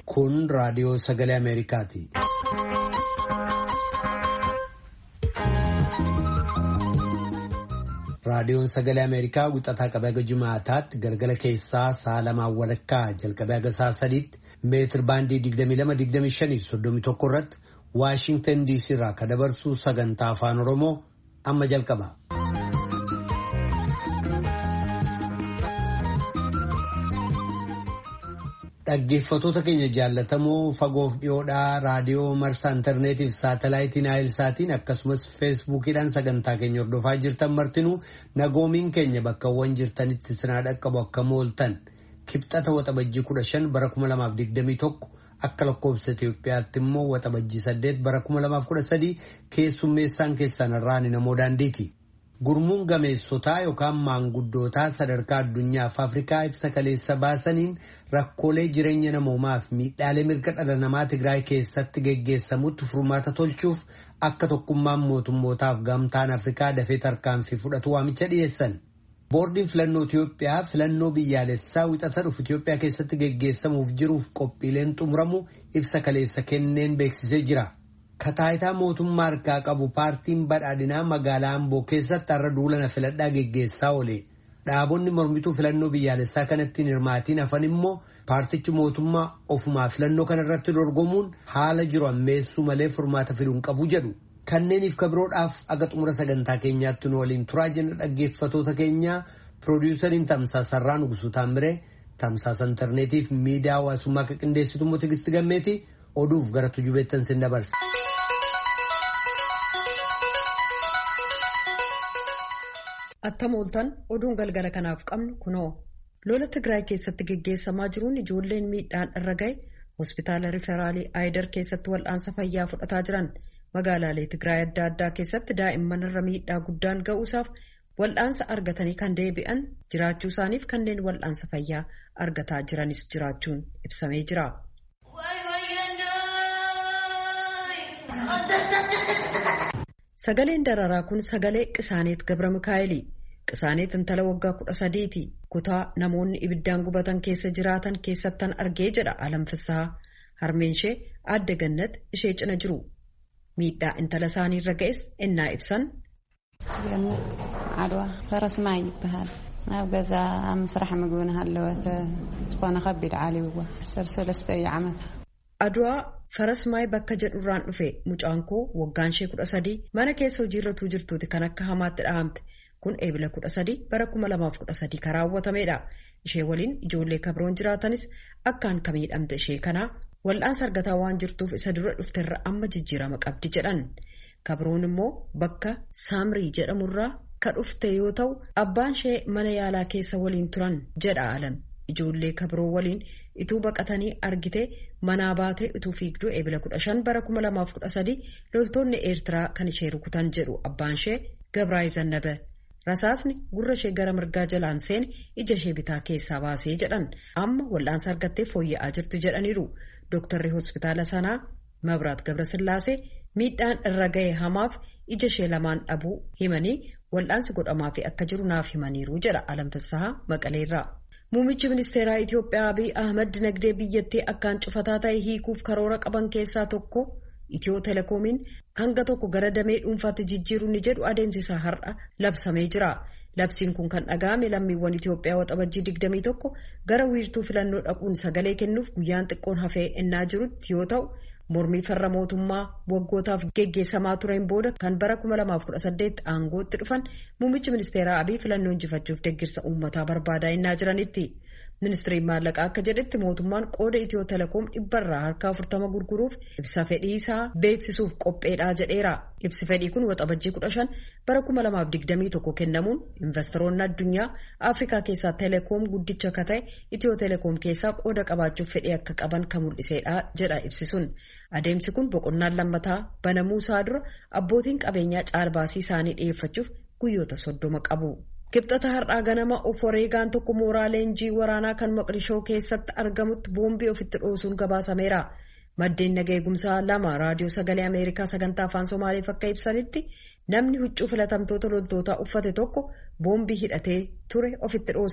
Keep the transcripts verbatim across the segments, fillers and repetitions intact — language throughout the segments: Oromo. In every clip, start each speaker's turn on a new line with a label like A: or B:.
A: Kun raadiyoo sagalee Ameerikaati. Raadiyoon sagalee Ameerikaa wixataa qabee haga Jimaataatti galgala keessaa sa'a lamaan walakkaa jalqabee haga sa'a sadiitti meetir baandii digdamii lama digdamii shanii soddomii tokko irratti Waashingtan D C irraa kan dabarsu sagantaa afaan Oromoo amma jalqaba. Dhaggeeffattoota keenya jaallatamoo fagoof dhiyoodhaa raadiyoo marsaa intarneetii fi saatalaayitii naayilsaatiin akkasumas feesbuukiidhaan sagantaa keenya hordofaa jirtan martinuu nagoomiin keenya bakkawwan jirtanitti sinaa dhaqqabu akka mooltan kibxata waxabajjii kudha shan bara kuma lamaaf digdamii tokko akka lakkoofsa Itoophiyaatti immoo waxabajjii saddeet bara kuma lamaaf kudha sadii keessummeessaan keessan irraan namoo daandiiti. Gurmuun gameessotaa yookaan maanguddootaa sadarkaa addunyaaf Afrikaa ibsa kaleessa baasaniin rakkoolee jireenya namoomaa fi miidhaalee mirga dhala namaa Tigraay keessatti geggeessamutti furmaata tolchuuf akka tokkummaan mootummootaaf gamtaan Afrikaa dafee tarkaanfii fudhatu waamicha dhiyeessan. Boordiin filannoo Itoophiyaa filannoo biyyaalessaa wixata dhufu Itoophiyaa keessatti geggeessamuuf jiruuf qophiileen xumuramu ibsa kaleessa kenneen beeksisee jira. Kataayitaa mootummaa harkaa qabu paartiin badhaadhinaa magaalaa Amboo keessatti har'a duulana filadhaa geggeessaa oole. Dhaabonni mormituu filannoo biyyaalessaa kanatti hirmaatiin hafan immoo paartichi mootummaa ofumaa filannoo kana irratti dorgomuun haala jiru ammeessuu malee furmaata fiduun qabu jedhu. Kanneeniif kabiroodhaaf aga xumura sagantaa keenyaatti nu waliin turaa jenna dhaggeeffatoota keenyaa piroodiwusariin Tamsaasa Sarraa Nugusuu Taamiree Tamsaasa intarneetii fi miidiyaa hawaasummaa akka qindeessitu immoo Tigistii Gammeetii oduuf gara tujubeettan sin dabarsa.
B: Attam ooltan oduun galgala kanaaf qabnu kunoo lola Tigraay keessatti geggeessamaa jiruun ijoolleen miidhaan irra gahe hospitaala riferaalii Aayidar keessatti wal'aansa fayyaa fudhataa jiran magaalaalee Tigraay adda addaa keessatti daa'imman irra miidhaa guddaan ga'uusaaf wal'aansa argatanii kan deebi'an jiraachuu isaaniif kanneen wal'aansa fayyaa argataa jiranis jiraachuun ibsamee jira. Sagaleen dararaa kun sagalee Qisaaneet Gabra Mikaa'elii. Qisaaneet intala waggaa kudha sadiiti. Kutaa namoonni ibiddaan gubatan keessa jiraatan keessattan argee jedha Alamfisaa. Harmeen ishee Aadde Gannat ishee cina jiru. Miidhaa intala isaanii irra ga'es ennaa ibsan.
C: Gannat Adwa Farasmaa yibbahaal. Naaf gazaa misraxa magoona hallawata ispoona qabbiidha caalii sarsolastayya camata.
B: Adwaa Farasmaay bakka jedhurraan dhufe mucaan koo waggaan ishee kudha sadii mana keessa hojiirratuu jirtuuti kan akka hamaatti dhahamte kun eebila kudha sadii bara kuma lamaaf kudha sadii kan raawwatameedha. Ishee waliin ijoollee kabroon jiraatanis akkaan ka miidhamte ishee kanaa wal'aansa argataa waan jirtuuf isa dura dhufterra amma jijjiirama qabdi jedhan. Kabroon immoo bakka Saamrii jedhamurraa ka dhufte yoo ta'u abbaan ishee mana yaalaa keessa waliin turan jedha Alam. Ijoollee kabroo waliin ituu baqatanii argite manaa baatee ituu fiigduu eebila kudha shan bara kuma lamaaf kudha sadii loltoonni Eertiraa kan ishee rukutan jedhu abbaan ishee Gabraay Zannabe. Rasaasni gurra ishee gara mirgaa jalaan seene ija ishee bitaa keessaa baasee jedhan amma wal'aansa argattee fooyya'aa jirtu jedhaniiru. Dooktarri hospitaala sanaa Mabraat Gabrasillaasee miidhaan irra ga'e hamaaf ija ishee lamaan dhabuu himanii wal'aansi godhamaa fi akka jiru naaf himaniiru jedha Alamfisaa Maqaleerraa. Muummichi ministeeraa Itoophiyaa Abiy Ahmad dinagdee biyyattii akkaan cufataa ta'e hiikuuf karoora qaban keessaa tokko Itiyoo Telekoomiin hanga tokko gara damee dhuunfaatti jijjiiruun ni jedhu adeemsisaa har'a labsamee jira. Labsiin kun kan dhaga'ame lammiiwwan Itoophiyaa waxabajjii digdamii tokko gara wiirtuu filannoo dhaquun sagalee kennuuf guyyaan xiqqoon hafee ennaa jirutti yoo ta'u mormii farra mootummaa waggootaaf geggeessamaa tureen booda kan bara kuma lamaaf kudha saddeet aangootti dhufan muummichi ministeeraa Abiy filannoo injifachuuf deeggarsa uummataa barbaadaa innaa jiranitti. Ministeerri maallaqaa akka jedhetti mootummaan qooda Itiyoo Telekoom dhibbarraa harka afurtama gurguruuf ibsa fedhii isaa beeksisuuf qopheedhaa jedheera. Ibsi fedhii kun waxabajjii kudha shan bara kuma lamaaf digdamii tokko kennamuun investoroonni addunyaa Afrikaa keessaa Telekoom guddicha akka ta'e Itiyoo Telekoom keessaa qooda qabaachuuf fedhii akka qaban kan mul'iseedha jedha ibsi sun. Adeemsi kun boqonnaan lammataa banamuu isaa dura abbootiin qabeenyaa caalbaasii isaanii dhiyeeffachuuf guyyoota soddoma qabu. Kibxata har'aa ganama of wareegaan tokko mooraa leenjii waraanaa kan Moqdishoo keessatti argamutti boombii ofitti dhoosuun gabaasameera. Maddeen nagaa eegumsaa lama raadiyoo sagalee Ameerikaa sagantaa afaan Somaaleef akka ibsanitti namni huccuu filatamtoota loltootaa uffate tokko boombii hidhatee ture ofitti dhoose.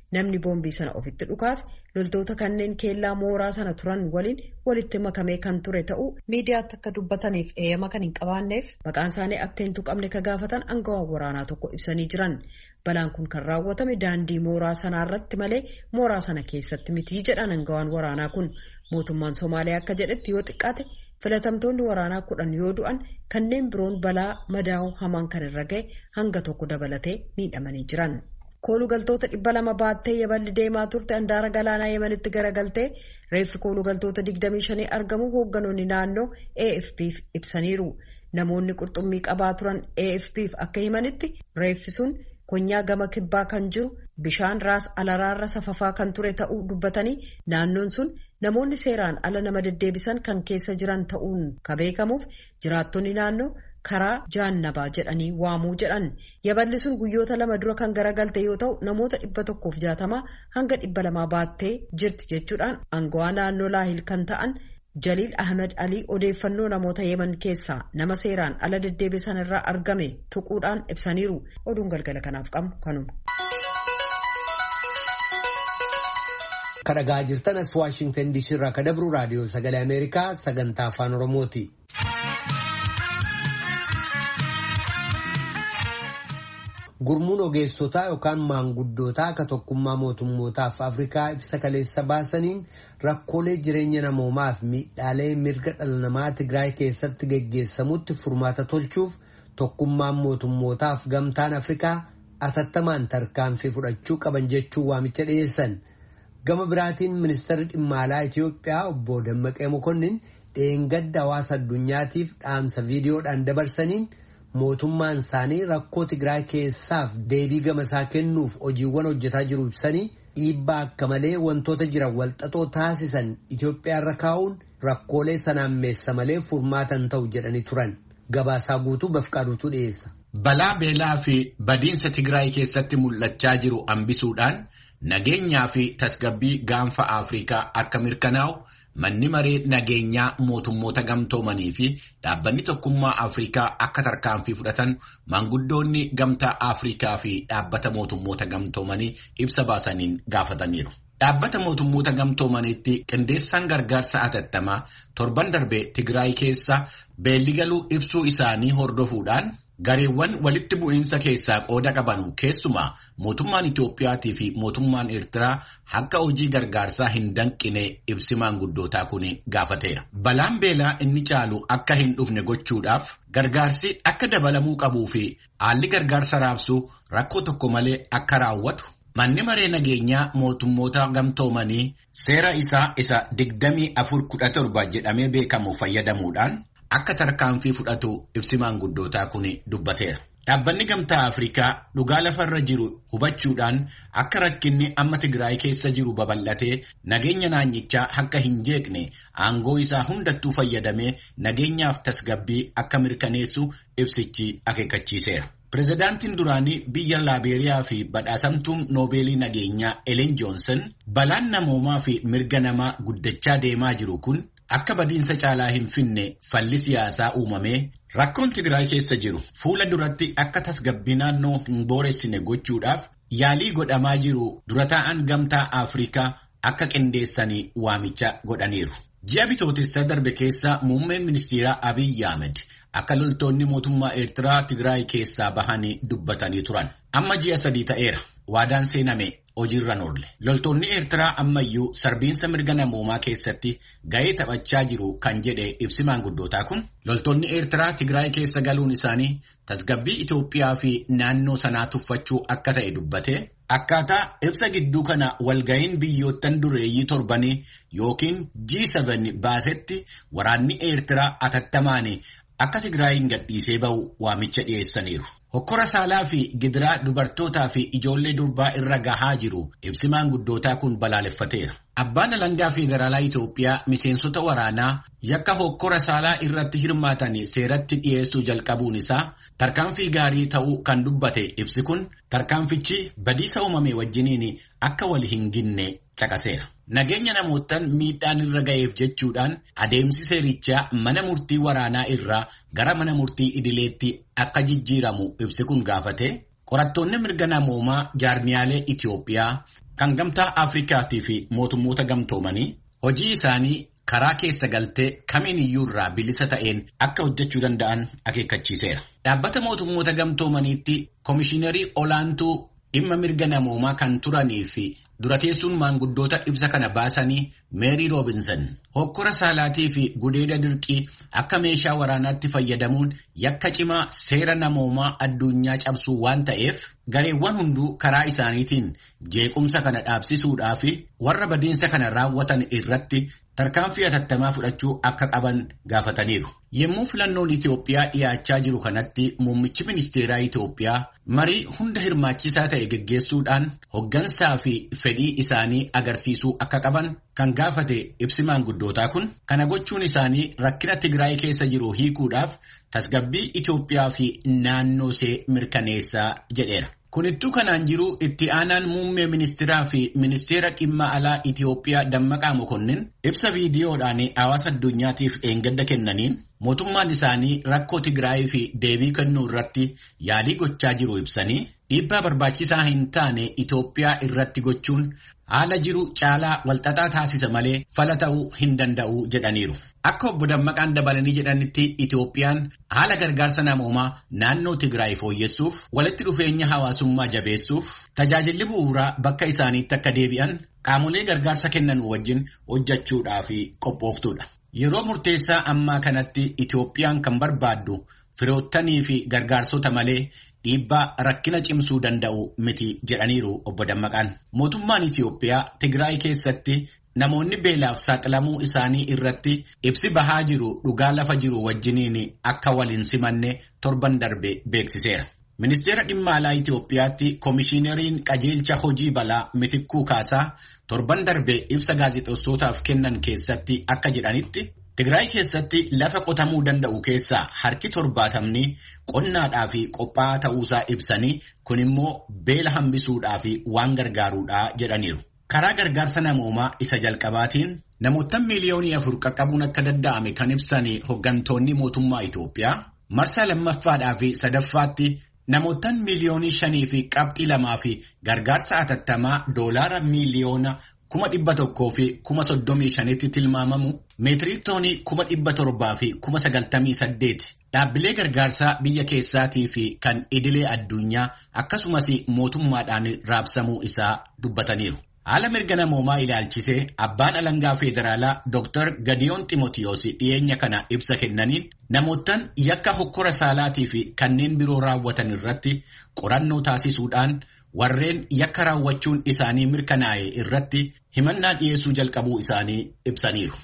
B: namni boombii sana ofitti dhukaase loltoota kanneen keellaa mooraa sana turan waliin walitti makamee kan ture ta'uu miidiyaatti akka dubbataniif eeyyama kan hin qabaanneef maqaan isaanii akka hin tuqamne ka gaafatan aangawaan waraanaa tokko ibsanii jiran. Balaan kun kan raawwatame daandii mooraa sanaa irratti malee mooraa sana keessatti mitii jedhan aangawaan waraanaa kun. Mootummaan Somaaliyaa akka jedhetti yoo xiqqaate filatamtoonni waraanaa kudhan yoo du'an kanneen biroon balaa madaa'uu hamaan kan irra ga'e hanga tokko dabalatee miidhamanii jiran. Koolugaltoota dhibba lama baattee yaballi deemaa turte handaara galaanaa Yemenitti garagaltee reeffi koolugaltoota digdamii shanii argamu hoogganoonni naannoo A F P'f ibsaniiru. Namoonni qurxummii qabaa turan A F P'f akka himanitti reeffi sun konyaa gama kibbaa kan jiru bishaan raas alaraarra safafaa kan ture ta'uu dubbatanii naannoon sun namoonni seeraan ala nama deddeebisan kan keessa jiran ta'uun ka beekamuuf jiraattonni naannoo karaa jaannabaa jedhanii waamuu jedhan. Yaballi sun guyyoota lama dura kan garagalte yoo ta'u namoota dhibba tokkoof jaatamaa hanga dhibba lamaa baattee jirti jechuudhaan aangawaa naannoo Laahil kan ta'an Jaliil Ahmed Alii odeeffannoo namoota Yemen keessaa nama seeraan ala deddeebisan irraa argame tuquudhaan ibsaniiru. Oduun galgala kanaaf qabnu kanuma.
A: Kadhagaa jirtan as Waashingtan D C irraa ka dabru raadiyoo sagalee Ameerikaa sagantaa afaan Oromooti. Gurmuun ogeessotaa yookaan maanguddootaa akka tokkummaa mootummootaaf Afrikaa ibsa kaleessa baasaniin rakkoolee jireenya namoomaaf miidhaalee mirga dhala namaa Tigraay keessatti geggeessamutti furmaata tolchuuf tokkummaan mootummootaaf gamtaan Afrikaa atattamaan tarkaanfii fudhachuu qaban jechuun waamicha dhiyeessan. Gama biraatiin ministeerri dhimma alaa Itiyoophiyaa obbo Dammaqee Mokonnin dheengadda hawaasa addunyaatiif dhaamsa viidiyoodhaan dabarsaniin mootummaan isaanii rakkoo Tigraay keessaaf deebii gama isaa kennuuf hojiiwwan hojjetaa jiru ibsanii dhiibbaa akka malee wantoota jiran walxaxoo taasisan Itiyoophiyaa irra kaa'uun rakkoolee sanaan meessa malee furmaatan ta'u jedhanii turan. Gabaasaa guutuu Bafqaaduutu dhiyeessa.
D: Balaa beelaa fi badiinsa Tigraay keessatti mul'achaa jiru hambisuudhaan nageenyaa fi tasgabbii gaanfa Afrikaa akka mirkanaa'u manni maree nageenyaa mootummoota gamtoomanii fi dhaabbanni tokkummaa Afrikaa akka tarkaanfii fudhatan maanguddoonni gamtaa Afrikaa fi dhaabbata mootummoota gamtoomanii ibsa baasaniin gaafataniiru. Dhaabbata mootummoota gamtoomaniitti qindeessaan gargaarsa atattamaa torban darbee Tigraay keessa beelli galuu ibsuu isaanii hordofuudhaan gareewwan walitti bu'iinsa keessaa qooda qaban keessumaa mootummaan Itoophiyaatii fi mootummaan Eertiraa akka hojii gargaarsaa hin danqine ibsi maanguddootaa kun gaafateera. Balaan beelaa inni caalu akka hin dhufne gochuudhaaf gargaarsi akka dabalamuu qabuu fi haalli gargaarsa raabsuu rakkoo tokko malee akka raawwatu manni maree nageenyaa mootummoota gamtoomanii seera isaa isa digdamii afur kudha torba jedhamee beekamu fayyadamuudhaan akka tarkaanfii fudhatu ibsi maanguddootaa kun dubbateera. Dhaabbanni gamtaa Afrikaa dhugaa lafarra jiru hubachuudhaan akka rakkinni amma Tigraay keessa jiru babal'atee nageenya naannichaa akka hin jeeqne aangoo isaa hundattuu fayyadamee nageenyaaf tasgabbii akka mirkaneessu ibsichi akeekkachiiseera. Pireezidaantiin duraanii biyya Laabeeriyaa fi badhaasamtuun Noobeelii nageenyaa Elen Joonsan balaan namoomaa fi mirga namaa guddachaa deemaa jiru kun akka badiinsa caalaa hin finne falli siyaasaa uumamee rakkoon Tigraay keessa jiru fuula duratti akka tasgabbii naannoo hin booressine gochuudhaaf yaalii godhamaa jiru dura taa'an gamtaa Afrikaa akka qindeessanii waamicha godhaniiru. Ji'a bitootessa darbe keessa muummeen ministeeraa Abiy Ahmed akka loltoonni mootummaa Eertiraa Tigraay keessaa bahanii dubbatanii turan. Amma ji'a sadii ta'eera. Waadaan seename hojiirra oolle. Loltoonni Eertiraa ammayyuu sarbiinsa mirga namoomaa keessatti ga'ee taphachaa jiru kan jedhe ibsi maanguddootaa kun loltoonni Eertiraa Tigraay keessa galuun isaanii tasgabbii Itoophiyaa fi naannoo sanaa tuffachuu akka ta'e dubbatee akkaataa ibsa gidduu kana walga'iin biyyoottan dureeyyii torbanii yookiin G seven baasetti waraanni Eertiraa atattamaan akka Tigraayin gadhiisee ba'u waamicha dhiyeessaniiru. Hokkora saalaa fi gidiraa dubartootaa fi ijoollee durbaa irra gahaa jiru ibsi maanguddootaa kun balaaleffateera. Abbaan alangaa federaalaa Itoophiyaa miseensota waraanaa yakka hokkora saalaa irratti hirmaatan seeratti dhiyeessuu jalqabuun isaa tarkaanfii gaarii ta'uu kan dubbate ibsi kun tarkaanfichi badiisa uumame wajjiniin akka wal hin ginne caqaseera. Nageenya namootaan miidhaan irra ga'eef jechuudhaan adeemsi seerichaa mana murtii waraanaa irraa gara mana murtii idileetti akka jijjiiramu ibsi kun gaafate qorattoonni mirga namoomaa jaarmiyaalee Itoophiyaa kan gamtaa Afrikaatii fi mootummoota gamtoomanii hojii isaanii karaa keessa galtee kamiin iyyuu irraa bilisa ta'een akka hojjechuu danda'an akeekkachiiseera. Dhaabbata mootummoota gamtoomaniitti komishiinarii olaantuu dhimma mirga namoomaa kan turanii fi dura teessuun maanguddoota ibsa kana baasanii Meerii Roobinson hokkora saalaatii fi gudeeda dirqii akka meeshaa waraanaatti fayyadamuun yakka cimaa seera namoomaa addunyaa cabsuu waan ta'eef gareewwan hunduu karaa isaaniitiin jeequmsa kana dhaabsisuudhaa fi warra badiinsa kana raawwatan irratti tarkaanfii hatattamaa fudhachuu akka qaban gaafataniiru. Yemmuu filannoon Itoophiyaa dhiyaachaa jiru kanatti muummichi ministeeraa Itoophiyaa marii hunda hirmaachisaa ta'e geggeessuudhaan hoggansaa fi fedhii isaanii agarsiisuu akka qaban kan gaafate ibsi maanguddootaa kun kana gochuun isaanii rakkina Tigraay keessa jiru hiikuudhaaf tasgabbii Itoophiyaa fi naannoo ishee mirkaneessaa jedheera. Kunittuu kanaan jiru itti aanaan muummee ministeeraa fi ministeera dhimma alaa Itoophiyaa Dammaqaa Mokonnin ibsa viidiyoodhaan hawaasa addunyaatiif dheengadda kennaniin mootummaan isaanii rakkoo Tigraay fi deebii kennuu irratti yaalii gochaa jiru ibsanii dhiibbaa barbaachisaa hin taane Itoophiyaa irratti gochuun haala jiru caalaa walxaxaa taasisa malee fala ta'uu hin danda'u jedhaniiru. Akka obbo Dammaqaan dabalanii jedhanitti Itoophiyaan haala gargaarsa namoomaa naannoo Tigraay fooyyessuuf walitti dhufeenya hawaasummaa jabeessuuf tajaajilli bu'uuraa bakka isaaniitti akka deebi'an qaamolee gargaarsa kennan wajjin hojjechuudhaaf qophooftuudha. Yeroo murteessaa ammaa kanatti Itoophiyaan kan barbaaddu firoottanii fi gargaarsota malee dhiibbaa rakkina cimsuu danda'u miti jedhaniiru obbo Dammaqaan. Mootummaan Itoophiyaa Tigraay keessatti namoonni beelaaf saaxilamuu isaanii irratti ibsi bahaa jiru dhugaa lafa jiru wajjiniin akka waliin simanne torban darbe beeksiseera. Ministeera dhimma alaa Itoophiyaatti komishiineriin qajeelcha hojii balaa Mitikkuu Kaasaa torban darbe ibsa gaazexeessootaaf kennan keessatti akka jedhanitti Tigraay keessatti lafa qotamuu danda'u keessaa harki torbaatamni qonnaadhaa fi qophaa'aa ta'uusaa ibsanii kun immoo beela hambisuudhaa fi waan gargaaruudhaa jedhaniiru. Karaa gargaarsa namoomaa isa jalqabaatiin namoota miiliyoonii afur qaqqabuun akka danda'ame kan ibsan hoggantoonni mootummaa Itoophiyaa marsaa lammaffaadhaa fi sadaffaatti namoota miiliyoonii shanii fi qabxii lamaa fi gargaarsa hatattamaa doolaara miiliyoona kuma dhibba tokkoo fi kuma soddomii shanitti tilmaamamu meetirii toonii kuma dhibba torbaa fi kuma sagaltamii saddeeti dhaabbilee gargaarsaa biyya keessaatii fi kan idilee addunyaa akkasumas mootummaadhaan raabsamuu isaa dubbataniiru. Haala mirga namoomaa ilaalchisee abbaan alangaa federaalaa Dooktar Gadiyoon Ximootiyoos dhiyeenya kana ibsa kennaniin namootaan yakka hokkora saalaatii fi kanneen biroo raawwatan irratti qorannoo taasisuudhaan warreen yakka raawwachuun isaanii mirkanaa'e irratti himannaa dhiyeessuu jalqabuu isaanii ibsaniiru.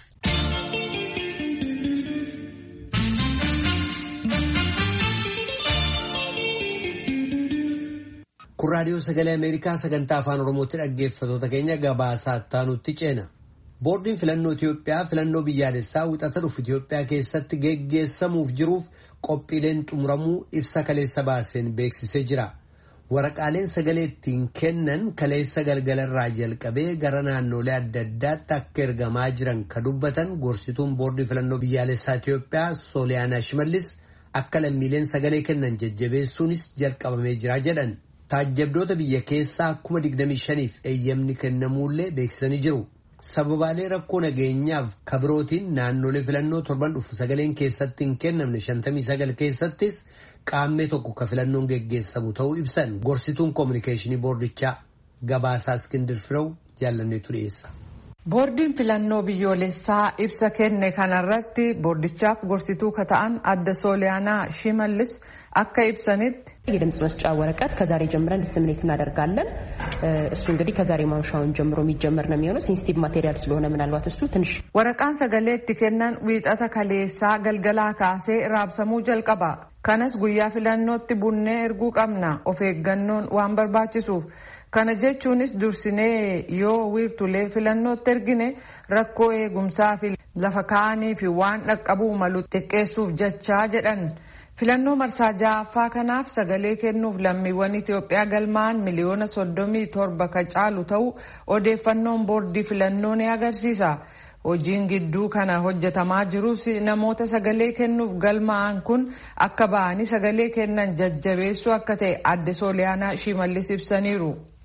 A: Kun raadiyoo sagalee Ameerikaa sagantaa afaan Oromootti dhaggeeffatoota keenya gabaasaa taanutti ceena. Boordiin filannoo Itoophiyaa filannoo biyyaalessaa wixata dhufu Itoophiyaa keessatti geggeessamuuf jiruuf qophiileen xumuramuu ibsa kaleessa baaseen beeksisee jira. Waraqaaleen sagalee ittiin kennan kaleessa galgalarraa jalqabee gara naannolee adda addaatti akka ergamaa jiran ka dubbatan gorsituun boordii filannoo biyyaalessaa Itoophiyaa Sooliyaanaa Shimallis akka lammiileen sagalee kennan jajjabeessuunis jalqabamee jira jedhan. Taajjabdoota biyya keessaa kuma digdamii shaniif eeyyamni kennamuullee beeksisanii jiru. Sababaalee rakkoo nageenyaaf kabirootiin naannolee filannoo torban dhufu sagaleen keessatti hin kennamne shantamii sagal keessattis qaammee tokko ka filannoon geggeessamu ta'uu ibsan gorsituun koominikeeshinii boordichaa gabaasaa Iskindir Firew jaallanneetu dhiyeessa.
E: Boordiin filannoo biyyoolessaa ibsa kenne kanarratti boordichaaf gorsituu ka ta'an adda Sooliyaanaa Shimallis akka ibsanitti
F: የድምጽ መስጫ ወረቀት ከዛሬ ጀምረን ዲስሚኔት እናደርጋለን። እሱ እንግዲህ ከዛሬ ማምሻውን ጀምሮ የሚጀመር ነው የሚሆነው። ሴንሲቲቭ ማቴሪያል ስለሆነ ምናልባት እሱ ትንሽ
E: ወረቃን ሰገሌት ከነን ዊጣታ ከሌሳ ገልገላ ካሴ ራብሰሙ ጀልቀባ ከነስ ጉያ ፍለኖት ቡኔ እርጉ ቀምና ኦፌገኖን ዋን በርባችሱፍ ከነ ጀቹንስ ዱርሲኔ ዮ ዊርቱሌ ፍለኖት ተርግኔ ረኮ ኤጉምሳ ፊ ለፈካኒ ፊ ዋን ነቀቡ መሉ ጥቄሱፍ ጀቻ ጀደን filannoo marsaa ja'affaa kanaaf sagalee kennuuf lammiiwwan Itoophiyaa galmaan miliyoona soddomii torba ka caalu ta'u odeeffannoon boordii filannoo ni agarsiisa. Hojiin gidduu kana hojjetamaa jirus namoota sagalee kennuuf galmaa'an kun akka ba'anii sagalee kennan jajjabeessuu akka ta'e adde Sooliyaanaa Shimallis ibsaniiru.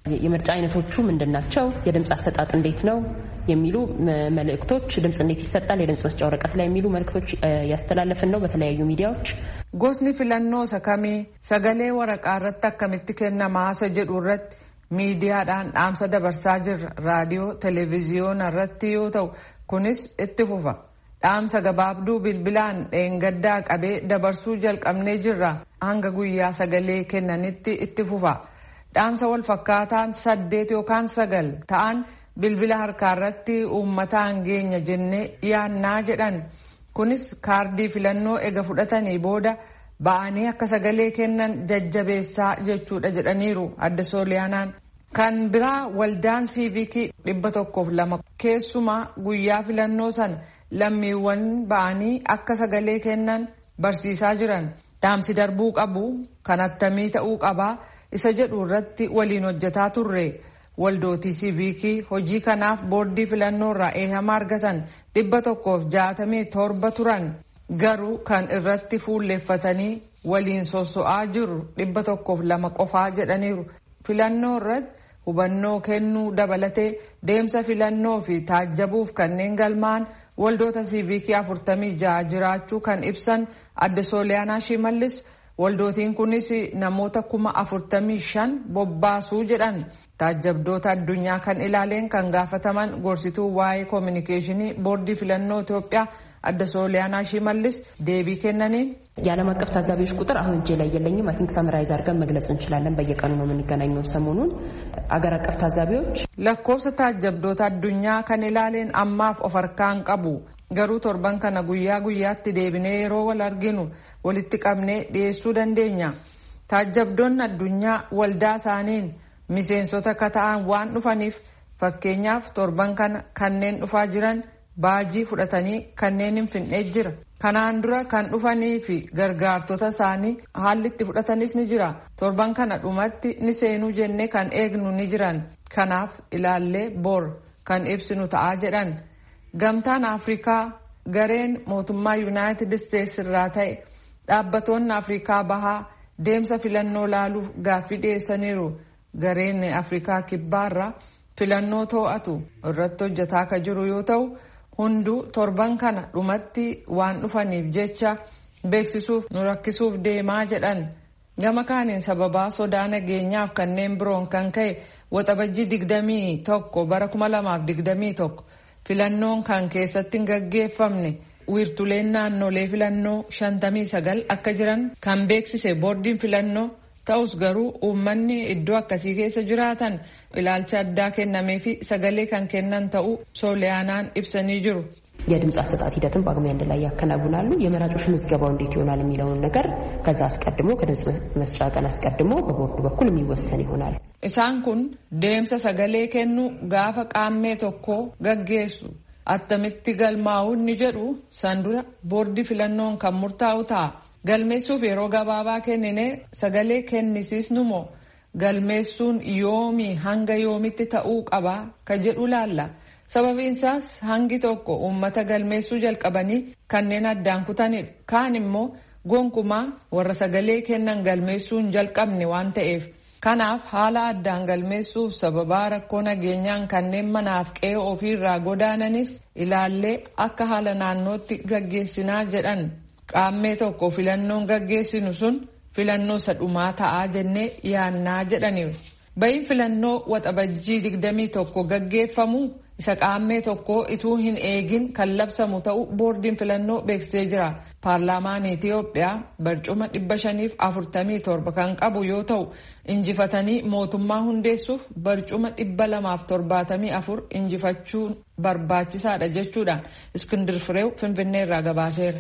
F: የምርጫ አይነቶቹ ምንድናቸው? የድምጽ አሰጣጥ እንዴት ነው የሚሉ መልእክቶች፣ ድምጽ እንዴት ይሰጣል የድምጽ መስጫ ወረቀት ላይ የሚሉ መልእክቶች ያስተላለፍን ነው በተለያዩ ሚዲያዎች።
E: ጎስኒ ፍለኖ ሰከሚ ሰገሌ ወረቃ ረታ ከመት ከነማ ሰጀዱረት ሚዲያዳን አምሰ ደበርሳ ጅር ራዲዮ ቴሌቪዥን ረቲዮ ተው ኩንስ እትፉፋ dhaamsa gabaabduu bilbilaan dheengaddaa qabee dabarsuu jalqabnee jirra hanga guyyaa sagalee kennanitti itti fufa. Dhaamsa wal fakkaataan saddeet yookaan sagal ta'an bilbila harkaarratti uummataan geenya jennee dhiyaannaa jedhan. Kunis kaardii filannoo ega fudhatanii booda ba'anii akka sagalee kennan jajjabeessaa jechuudha jedhaniiru adda sooliyaanaan. Kan biraa waldaan siivikii dhibba tokkoof lama keessumaa guyyaa filannoo sana lammiiwwan ba'anii akka sagalee kennan barsiisaa jiran. Dhaamsi darbuu qabu kan attamii ta'uu qabaa isa jedhu irratti waliin hojjetaa turre. Waldootii siivikii hojii kanaaf boordii filannoo irraa eeyyama argatan dhibba tokkoof jaatamii torba turan. Garuu kan irratti fuulleeffatanii waliin sosso'aa jiru dhibba tokkoof lama qofaa jedhaniiru. Filannoo irratti hubannoo kennuu dabalatee deemsa filannoo fi taajjabuuf kanneen galmaan waldoota siivikii afurtamii jaha jiraachuu kan ibsan adda sooliyaanaa shimallis waldootiin kunis namoota kuma afurtamii shan bobbaasuu jedhan. Taajjabdoota addunyaa kan ilaaleen kan gaafataman gorsituu waa'ee koominikeeshinii boordii filannoo Itoophiyaa adda sooliyaanaa shimallis deebii kennaniin
F: የዓለም አቀፍ ታዛቢዎች ቁጥር አሁን እጄ ላይ የለኝም። አይ ቲንክ ሳምራይዝ አድርገን መግለጽ እንችላለን። በየቀኑ ነው የምንገናኘው። ሰሞኑን አገር አቀፍ ታዛቢዎች
E: lakkoofsa taajjabdoota addunyaa kan ilaaleen ammaaf of harkaan qabu. Garuu torban kana guyyaa guyyaatti deebinee yeroo wal arginu walitti qabnee dhiyeessuu dandeenya. Taajjabdoonni addunyaa waldaa isaaniin miseensota kata'an waan dhufaniif fakkeenyaaf torban kana kanneen dhufaa jiran baajii fudhatanii kanneen hin finnee jira. Kanaan dura kan dhufanii fi gargaartota isaanii haalli itti fudhatanis ni jira. Torban kana dhumatti ni seenuu jennee kan eegnu ni jiran. Kanaaf ilaallee bor kan ibsinu ta'aa jedhan. Gamtaan Afrikaa gareen mootummaa Yuunaayitid Isteetsi irraa ta'e dhaabbatoonni Afrikaa bahaa deemsa filannoo laaluuf gaaffii dhiyeessaniiru. Gareen Afrikaa kibbaarraa filannoo to'atu irratti hojjetaa akka jiru yoo ta'u hunduu torban kana dhumatti waan dhufaniif jecha beeksisuuf nu rakkisuuf deemaa jedhan. Gama kaaniin sababaa sodaa nageenyaaf kanneen biroon kan ka'e waxabajjii digdamii tokko bara kuma lamaaf digdamii tokko filannoon kan keessatti hin gaggeeffamne wiirtuleen naannolee filannoo shantamii sagal akka jiran kan beeksise boordiin filannoo ta'us garuu uummanni iddoo akkasii keessa jiraatan ilaalcha addaa kennamee fi sagalee kan kennan ta'uu sooliyaanaan ibsanii jiru.
F: የድምጽ አሰጣጥ ሂደትን በአግባቡ አንድ ላይ ያከናውናሉ። የመራጮች ምዝገባው እንዴት ይሆናል የሚለውን ነገር ከዛ አስቀድሞ ከድምጽ መስጫ ቀን አስቀድሞ በቦርዱ በኩል የሚወሰን ይሆናል።
E: Isaan kun deemsa sagalee kennu gaafa qaammee tokko gaggeessu attamitti galmaa'uun ni jedhu san dura boordii filannoon kan murtaa'u ta'a. Galmeessuuf yeroo gabaabaa kennine sagalee kennisiisnu moo galmeessuun yoomii hanga yoomitti ta'uu qaba ka jedhu laalla. Sababiin isaas hangi tokko uummata galmeessuu jalqabanii kanneen addaan kutanidha. Kaan immoo gonkumaa warra sagalee kennan galmeessuun jalqabne waan ta'eef. Kanaaf haala addaan galmeessuuf sababaa rakkoo nageenyaan kanneen manaaf qe'ee ofiirraa godaananis ilaallee akka haala naannootti gaggeessinaa jedhan. Qaammee tokko filannoon gaggeessinu sun filannoo sadhumaa ta'aa jennee yaannaa jedhaniiru. Bayin filannoo waxabajjii digdamii tokko gaggeeffamu isa qaammee tokko ituu hin eegin kan labsamu ta'u boordiin filannoo beeksisee jira. Paarlaamaan Itiyoophiyaa barcuma dhibba shaniif afurtamii torba kan qabu yoo ta'u injifatanii mootummaa hundeessuuf barcuma dhibba lamaaf torbaatamii afur injifachuun barbaachisaadha jechuudha. Iskindir Fireew Finfinnee irraa gabaaseera.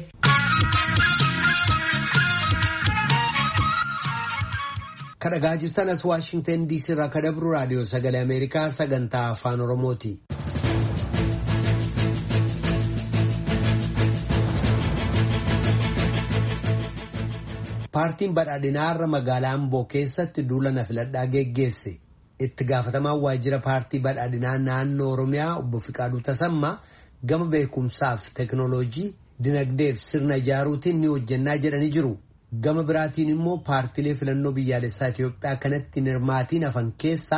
A: Kadhagaa jirtan as Waashingtan diisii irraa kadabru raadiyoo sagalee Ameerikaa sagantaa afaan Oromooti. Paartiin badhaadhinaa irra magaalaa Amboo keessatti duula na filadhaa geggeesse. Itti gaafatamaan waajjira paartii badhaadhinaa naannoo Oromiyaa obbo Fiqaaduu Tasammaa gama beekumsaaf teekinooloojii dinagdeef sirna ijaaruutiin ni hojjennaa jedhanii jiru. Gama biraatiin immoo paartilee filannoo biyyaalessaa Itoophiyaa kanatti hirmaatiin hafan keessaa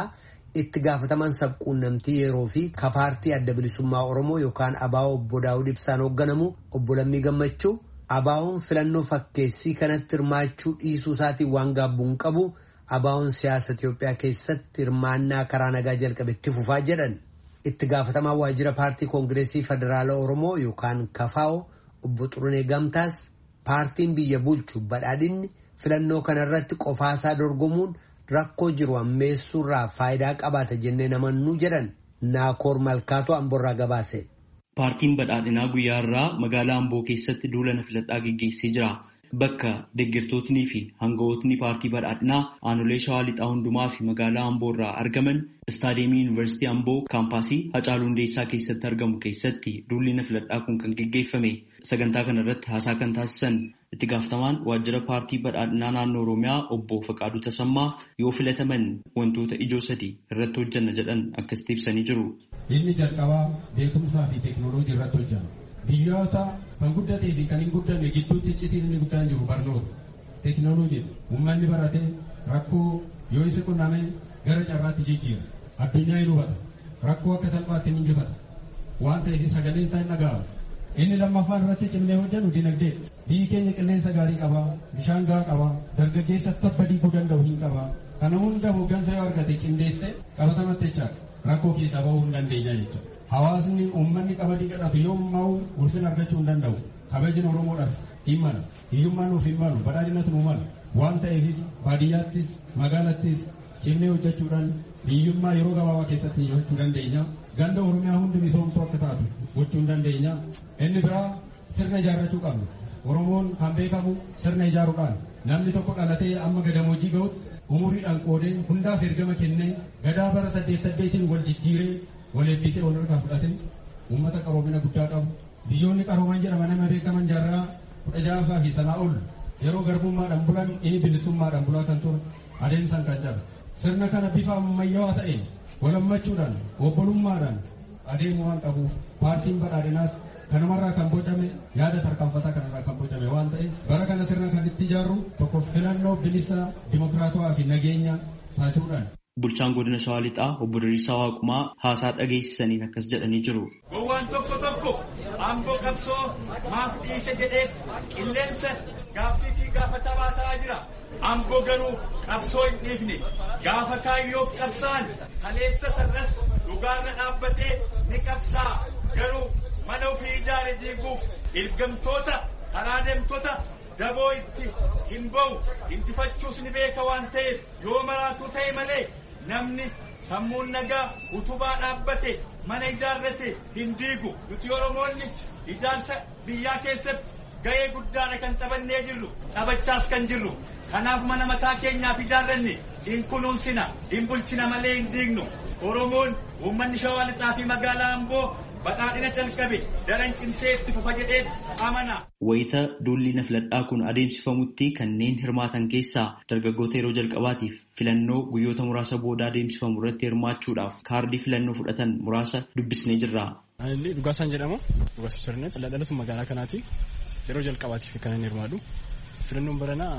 A: itti gaafataman sabquunnamtii yeroo fi ka paartii adda bilisummaa Oromoo yookaan Abaa'oo obbo Daawud Ibsaan hoogganamu obbo Lammii Gammachuu Abaa'oon filannoo fakkeessii kanatti hirmaachuu dhiisuu isaatiin waan gaabbuun qabu Abaa'oon siyaasa Itiyoophiyaa keessatti hirmaannaa karaa nagaa jalqabetti fufaa jedhan. Itti gaafatamaa waajjira paartii koongireesii federaala Oromoo yookaan Kafaa'oo obbo Xurunee Gamtaas paartiin biyya bulchu badhaadhinni filannoo kanarratti qofaasaa dorgomuun rakkoo jiru ammeessuurraa faayidaa qabaata jennee namannuu jedhan. Naakoor Malkaatoo Amborraa gabaase.
G: Paartiin badhaadhinaa guyyaa irraa magaalaa Amboo keessatti duula filadhaa geggeessee jira. Bakka deeggartootnii fi hangawootni paartii badhaadhinaa aanolee Shawaa Lixaa hundumaa fi magaalaa Amboo irraa argaman istaadiyeemii Yuunivarsiitii Amboo kaampaasii Hacaaluu Hundeessaa keessatti argamu keessatti duulli filadhaa kun kan geggeeffame. Sagantaa kana irratti haasaa kan taasisan itti gaafatamaan waajjira paartii badhaadhinaa naannoo Oromiyaa obbo Faqaaduu Tasammaa yoo filataman wantoota ijoo sadii irratti hojjanna jedhan akkasitti ibsanii jiru.
H: Inni jalqabaa beekumsaa fi teekinooloojii irratti hojjanna. Biyyoota kan guddatee fi kan hin guddanne gidduutti iccitiin inni guddaan jiru barnoota. Teekinooloojii uummanni barate rakkoo yoo isa qunname gara carraatti jijjiira. Addunyaa hin hubata. Rakkoo akka salphaatti hin injifata. Waan ta'eef sagaleen isaa hin dhaga'amu. Inni lammaffaan irratti cimnee hojjennu dinagdee. Biyyi keenya qilleensa gaarii qaba, bishaan gahaa qaba, dargaggeessa tabba diiguu danda'u hin qaba. Kana hunda hooggansa yoo argate qindeessee qabatamatti jecha rakkoo keessaa bahuu hin dandeenya jechuudha. Hawaasni uummanni qamadii qadhaatu yoo maa'u ulfina argachuu hin danda'u. Kabajni Oromoodhaaf hin malu. Hiyyummaan nuuf hin malu. Badhaadhinatu nu malu. Waan ta'eefis baadiyyaattis magaalattis cimnee hojjechuudhaan hiyyummaa yeroo gabaabaa keessatti hojjechuu dandeenya. Ganda Oromiyaa hundi misoomtuu akka taatu gochuu hin dandeenya. Inni biraa sirna ijaarrachuu qabna. Oromoon kan beekamu sirna ijaaruudhaan namni tokko dhalatee amma gadamoojii ga'utti umuriidhaan qoodee hundaaf ergama kennee gadaa bara saddeet saddeetiin wal jijjiiree wal eebbisee wal harkaa fudhate uummata qaroomina guddaa qabu. Biyyoonni qarooman jedhaman nama beekaman jaarraa kudha ja'affaa fi sanaa ol yeroo garbummaadhaan bulan inni bilisummaadhaan bulaa kan ture adeemsan kan jabe. Sirna kana bifa ammayyaawaa ta'een walammachuudhaan obbolummaadhaan adeemuu waan qabuuf paartiin badhaadhinaas kanumarraa kan bocame yaada tarkaanfataa kanarraa kan bocame waan ta'eef bara kana sirna kan itti ijaarru tokko filannoo bilisa dimokiraatawaa fi nageenya taasisuudhaan.
G: Bulchaan godina Shawaa Lixaa obbo Diriirsaa Waaqumaa haasaa dhageessisaniin akkas jedhanii jiru.
I: Gowwaan tokko tokko Amboo qabsoo maaf dhiise jedhee qilleensa gaaffii fi gaafatamaa ta'aa jira. Amboo garuu qabsoo hin dhiifne gaafa kaayyoof qabsaan kaleessa sarras dhugaarra dhaabbatee ni qabsaa garuu mana ofii ijaare diiguuf ergamtoota karaa deemtota daboo itti hin ba'u intifachuus ni beeka waan ta'eef yoo maraatu ta'e malee namni sammuun nagaa utubaa dhaabbate mana ijaarrate hin diigu. Nuti Oromoonni ijaarsa biyyaa keessatti ga'ee guddaadha kan taphannee jirru taphachaas kan jirru. Kanaaf mana mataa keenyaaf ijaarranne hin kunuunsina hin bulchina malee hin diignu. Oromoon uummanni Shawaa Lixaa fi magaalaa Amboo badhaadhina calqabe daran cimsee itti fufa jedhee amana.
G: Wayita duulli filadhaa kun adeemsifamutti kanneen hirmaatan keessaa dargaggoota yeroo jalqabaatiif filannoo guyyoota muraasa booda adeemsifamu irratti hirmaachuudhaaf kaardii filannoo fudhatan muraasa dubbisnee jirra.
J: Anillee Dhugaasaan jedhama. Dhugaasa Sirnet dhalatu magaalaa kanaati. Yeroo jalqabaatiif kan inni hirmaadhu. Filannoon baranaa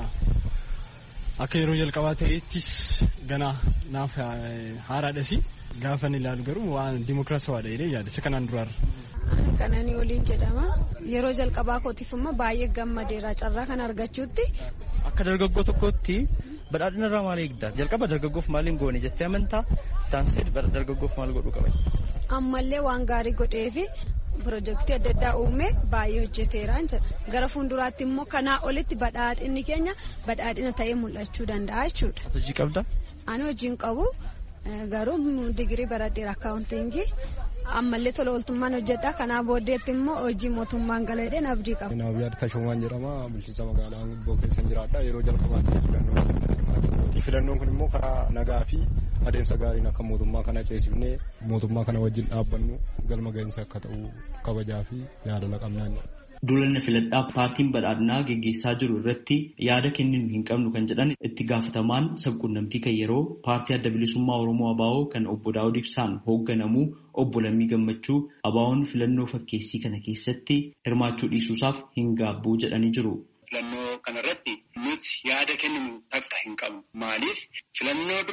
J: akka yeroo jalqabaa ta'ettis ganaa naaf haaraadhasi. Gaafa ni ilaalu garuu waan dimokiraatawaadha jedhee yaada. Isa kanaan duraarra.
K: Kanani waliin jedhama. Yeroo jalqabaa kootiif immoo baay'ee gammadeera carraa kan argachuutti.
L: Akka dargaggoo tokkootti badhaadhina irraa maal eegda? Jalqaba dargaggoof maaliin goone jettee amantaa? Taansee dargaggoof maal godhuu qaba?
K: Ammallee waan gaarii godhee fi piroojeektii adda addaa uumee baay'ee hojjeteera jedha. Gara fuulduraatti immoo kanaa olitti badhaadhinni keenya badhaadhina ta'ee mul'achuu danda'a jechuudha.
L: Hojii qabda?
K: Ani hojiin qabu. Garuu digirii baradheera akkaawuntiingii ammallee tola ooltummaan hojjedha. Kanaa booddeetti immoo hojii mootummaan galeedhaan abdii qaba.
M: Naabiyyaad Tashoomaan jedhama. Bulchiinsa magaalaa Amboo keessa jiraadha. Yeroo jalqabaatti filannoo filannoon kun immoo karaa nagaa fi adeemsa gaariin akka mootummaa kana ceesifnee mootummaa kana wajjin dhaabbannu galma gahinsa akka ta'u kabajaa fi yaada qabnaan.
G: Duula filadhaa paartiin badhaadhinaa geggeessaa jiru irratti yaada kenninu hin qabnu kan jedhan itti gaafatamaan sabquunnamtii kan yeroo paartii adda bilisummaa Oromoo Abaa'oo kan obbo Daawud Ibsaan hoogganamu obbo Lammii Gammachuu Abaa'oon filannoo fakkeessii kana keessatti hirmaachuu dhiisuusaaf hin gaabbuu jedhanii jiru.
N: Filannoo kanarratti nuti yaada kenninu takka hin qabnu. Maaliif filannoo dura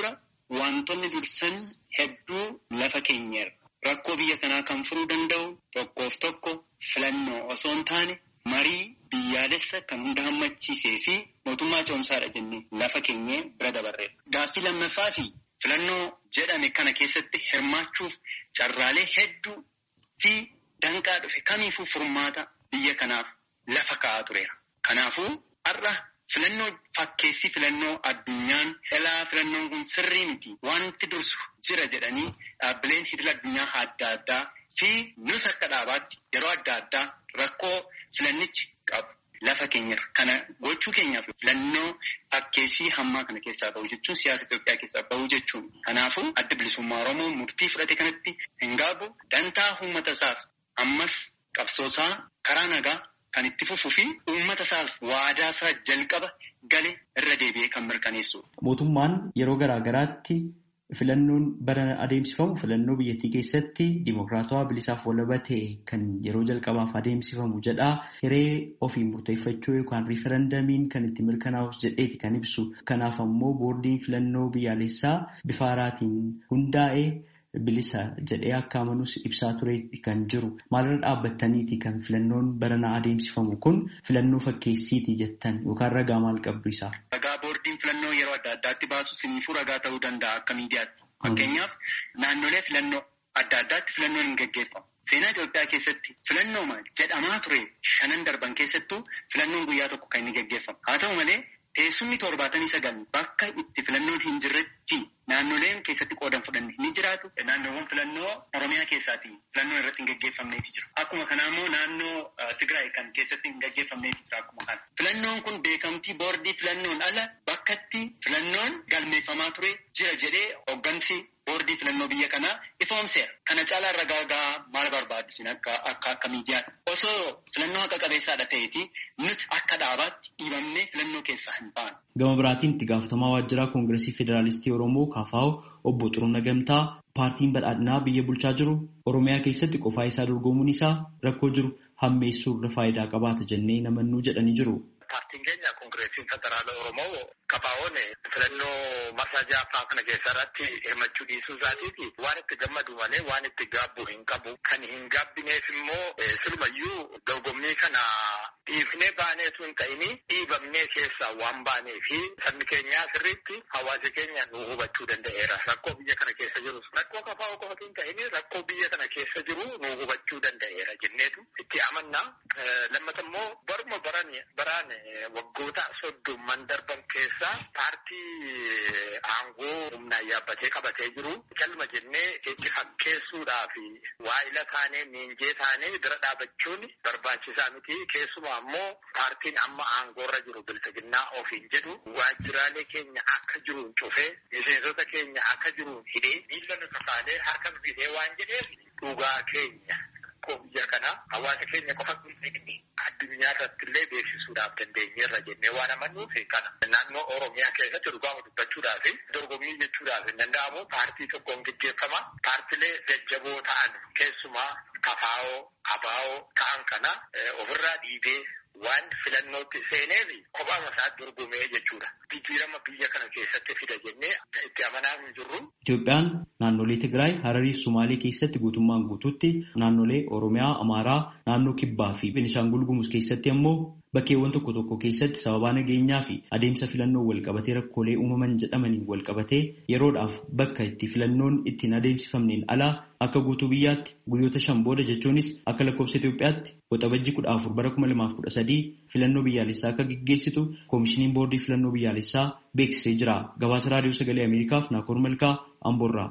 N: wantoonni dursan hedduu lafa keenyarra. Rakkoo biyya kanaa kan furuu danda'u tokkoof tokko filannoo osoo hin taane marii biyyaalessa kan hunda hammachiisee fi mootummaa ce'umsaadha jennee lafa keenyee bira dabarreera. Gaaffii lammaffaa fi filannoo jedhame kana keessatti hirmaachuuf carraalee hedduu fi danqaa dhufe kamiifuu furmaata biyya kanaaf lafa kaa'aa tureera. Kanaafuu har'a filannoo fakkeessi filannoo addunyaan ilaa filannoon kun sirrii miti wanti dursu jira jedhanii dhaabbileen idil addunyaa adda addaa fi nus akka dhaabaatti yeroo adda addaa rakkoo filannichi qabu lafa keenyarra. Kana gochuu keenyaaf filannoo fakkeessii hammaa kana keessaa ba'u jechuun siyaasa Itoophiyaa keessaa ba'u jechuun. Kanaafuu adda bilisummaa Oromoo murtii fudhate kanatti hin gaabu dantaa uummata isaaf ammas qabsoosaa karaa nagaa kan itti fufuu fi uummata isaaf waadaa isaa jalqaba gale irra deebi'ee kan mirkaneessu.
G: Mootummaan yeroo garaa garaatti filannoon bara adeemsifamu filannoo biyyattii keessatti dimokiraatawaa bilisaaf walaba ta'e kan yeroo jalqabaaf adeemsifamu jedha. Hiree ofiin murteeffachuu yookaan riiferendamiin kan itti mirkanaa'us jedheeti kan ibsu. Kanaaf ammoo boordiin filannoo biyyaalessaa bifa haaraatiin hundaa'ee bilisa jedhee akka amanus ibsaa tureetti kan jiru. Maalirra dhaabbattaniiti kan filannoon barana adeemsifamu kun filannoo fakkeessiiti jettan yookaan ragaa maal qabdu isaa?
N: Ragaa boordiin filannoo yeroo adda addaatti baasu siniifuu ragaa ta'uu danda'a akka miidiyaatti. Fakkeenyaaf naannolee filannoo adda addaatti filannoon hin gaggeeffamu. Seenaa Itoophiyaa keessatti filannooma jedhamaa ture shanan darban keessattuu filannoon guyyaa tokko kan inni gaggeeffamu. Haa ta'u malee teessumni torbaatamii sagal bakka itti filannoon hin jirretti naannoleen keessatti qoodan fudhanne ni jiraatu. Naannoowwan filannoo Oromiyaa keessaati filannoon irratti hin gaggeeffamneeti jira. Akkuma kanaa immoo naannoo Tigraay kan keessatti hin gaggeeffamneeti jira akkuma kana. Filannoon kun beekamtii boordii filannoon ala bakkatti filannoon galmeeffamaa ture jira jedhee hooggansi boordii filannoo biyya kanaa ifoomseera. Kana caalaa ragaa maal barbaaddu isin akka akka akka miidiyaatti. Osoo filannoo haqa qabeessaadha ta'eeti nuti akka dhaabaatti dhiibamnee filannoo keessaa hin baanu.
G: Gama biraatiin itti gaafatamaa waajjiraa Koongireesii Federaalistii Oromoo Kaafaa'oo obbo Xuruuna Gamtaa paartiin badhaadhinaa biyya bulchaa jiru Oromiyaa keessatti qofaa isaa dorgomuun isaa rakkoo jiru hammeessuurra faayidaa qabaata jennee namannuu jedhanii jiru.
O: Paartiin keenya Koongireesiin Federaala Oromoo Kaafaa'oon filannoo marsaa ja'affaa kana keessa irratti hirmachuu dhiisuu isaatiifi waan itti gammadu malee waan itti gaabbu hin qabu. Kan hin gaabbineef immoo silumayyuu dorgommii kana dhiifnee baaneetu hin ta'ini dhiibamnee keessaa waan baanee fi sabni keenyaa sirriitti hawaasa keenya nu hubachuu danda'eera. Rakkoo biyya kana keessa jiru rakkoo Kaafaa'oo qofatu hin ta'ini rakkoo biyya kana keessa jiru nu hubachuu danda'eera jenneetu itti amannaa. Lammata immoo baruma baraan waggoota soddomman darban keessa paartii aangoo humnaan yaabbatee qabatee jiru calma jennee itti fakkeessuudhaaf waa'ila taanee miinjee taanee bira dhaabachuun barbaachisaa miti. Keessumaa ammoo paartiin amma aangoorra jiru bilchiginnaa ofiin jedhu waajjiraalee keenya akka jiruun cufee miseensota keenya akka jiruun hidhee miila nu kakaalee harka nu hidhee waan jedheef dhugaa keenya biyya kana hawaasa keenya qofa addunyaa irratti illee beeksisuudhaaf dandeenyeerra jennee waan amannuuf kana naannoo Oromiyaa keessatti dhugaama dubbachuudhaaf dorgommii jechuudhaaf hin danda'amu. Paartii tokkoon gaggeeffama. Paartilee jajjaboo ta'an keessumaa Kaafaa'oo, Abaa'oo ta'an kana ofirraa dhiibee waan filannootti seeneef kophaa isaa dorgomee jechuudha. Jijjiirama biyya kana keessatti fida jennee itti amanaa hin jirru.
G: Itoophiyaan naannolee Tigraay, Hararii fi Sumaalee keessatti guutummaan guutuutti naannolee Oromiyaa, Amaaraa, naannoo Kibbaa fi Beenishaangul Gumuz keessatti ammoo bakkeewwan tokko tokko keessatti sababaa nageenyaa fi adeemsa filannoo walqabatee rakkoolee uumaman jedhamaniin walqabatee yeroodhaaf bakka itti filannoon ittiin adeemsifamneen alaa akka guutuu biyyaatti guyyoota shan booda jechuunis akka lakkoofsa Itoophiyaatti waxabajjii kudha afur bara kuma lamaaf kudha sadii filannoo biyyaalessaa akka gaggeessitu koomishiniin boordii filannoo biyyaalessaa beeksisee jira. Gabaasa raadiyoo sagalee Ameerikaaf Naakoor Malkaa Amboorraa.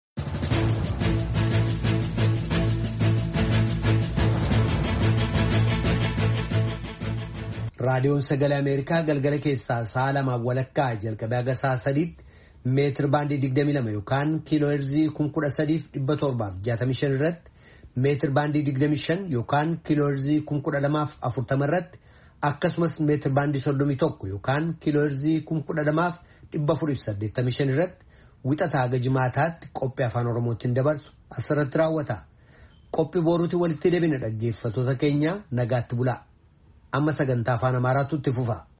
A: Raadiyoon sagalee Ameerikaa galgala keessaa sa'a lamaan walakkaa jalqabee haga sa'a sadiitti meetir baandii digdamii lama yookaan kiiloo heerzii kuma kudha sadiif dhibba torbaaf jaatamii shan irratti meetir baandii digdamii shan yookaan kiiloo heerzii kuma kudha lamaaf afurtama irratti akkasumas meetir baandii soddomii tokko yookaan kiiloo heerzii kuma kudha lamaaf dhibba afuriif saddeettamii shan irratti wixataa haga jimaataatti qophii afaan Oromootiin dabarsu asirratti raawwata. Qophii boruutiin walitti deebina dhaggeeffattoota keenya nagaatti bulaa. Amma sagantaa afaan Amaaraatu itti fufa.